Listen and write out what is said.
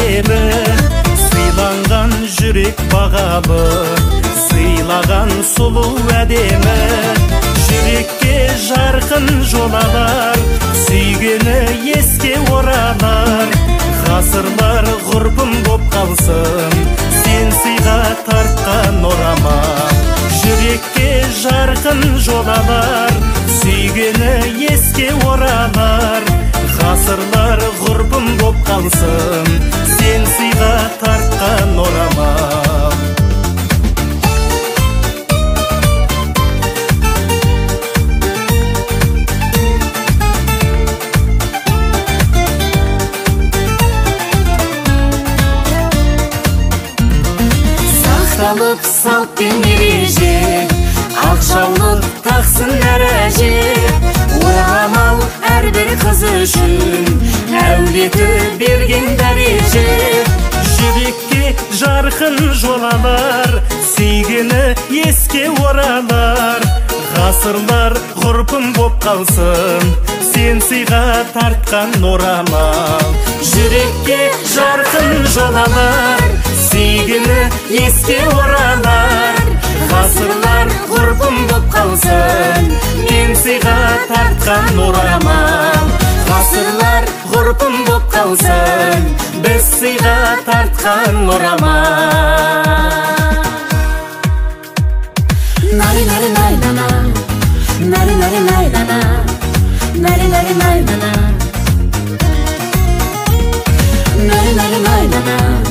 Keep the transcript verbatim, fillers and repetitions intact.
әдемі, сыйланған жүрек бағалы, сыйлаған сұлу әдемі. Жүрекке жарқын жолалар, сүйгені еске оралар. Ғасырлар ғұрпым боп қалсын, сен сыйға тартқан орамал. Жүрекке жарқын жолалар, сүйгені еске оралар. Ғасырлар ғұрпым боп қалсын, сен сыйға тартқан орамал. Сақталып салт пен ереже, ақ жаулық тақсын әр әже. Орамал әрбір қыз үшін әулеті берген дәреже. Жүрекке жарқын жолалар, сүйгені еске оралар. Ғасырлар ғұрпым боп қалсын, сен сыйға тартқан орамал. Жүрекке жарқын жолалар, сүйгені еске оралар. Ғасырлар ғұрпым боп қалсын, мен сыйға тартқан орамал. Ғасырлар ғұрпым боп қалсын, біз сыйға тартқан орамал. Нари нари най нана, нари нари най нана, нари нари най нана, нари нари най нана.